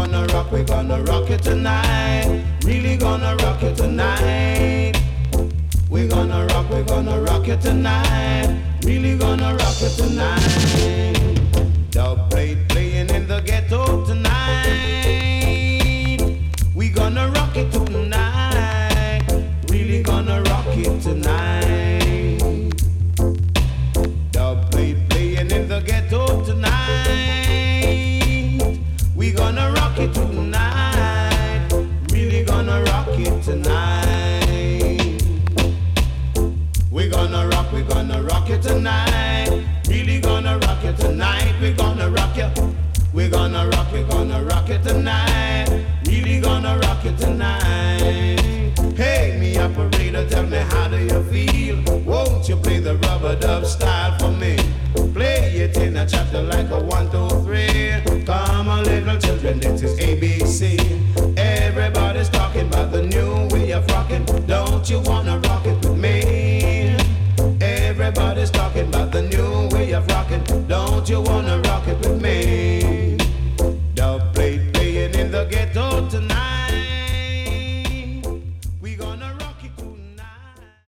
gonna rock it tonight. Really gonna rock it tonight. We're gonna rock it tonight. Really gonna rock it tonight. Dub plate playing in the ghetto tonight. We gonna rock it tonight. Really gonna rock it tonight. Dub plate playing in the ghetto tonight. We gonna rock it tonight. Really gonna rock it tonight. We're gonna rock it tonight. Really gonna rock it tonight. We're gonna rock it. We're gonna rock it tonight. Really gonna rock it tonight. Hey, me operator, tell me how do you feel? Won't you play the rubber dub style for me? Play it in a chapter like a 1, 2, 3. Come on, little children, this is ABC. Everybody's talking about the new way of rocking. Don't you wanna rock it with me? Everybody's talking about the new way of rocking. Don't you wanna rock it with me? Dub plate playing in the ghetto